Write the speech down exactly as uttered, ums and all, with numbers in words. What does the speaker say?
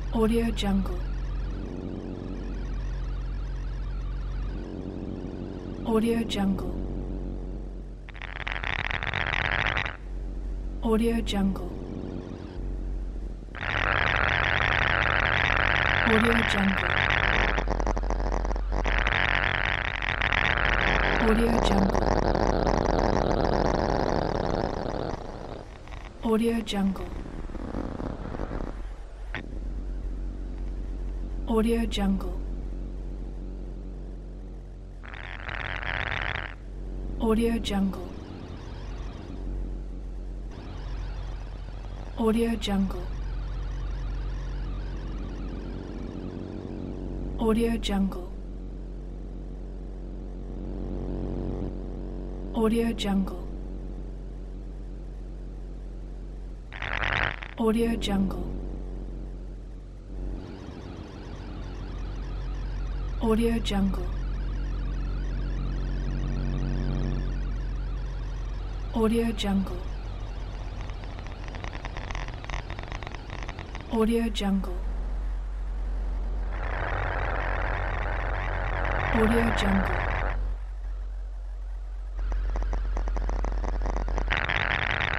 Audio Jungle. Audio Jungle. Audio Jungle. Audio Jungle. Audio Jungle. Audio Jungle. Audio Jungle. Audio Jungle. Audio Jungle. Audio Jungle. Audio Jungle. Audio Jungle. Audio Jungle. Audio Jungle. Audio Jungle. Audio Jungle.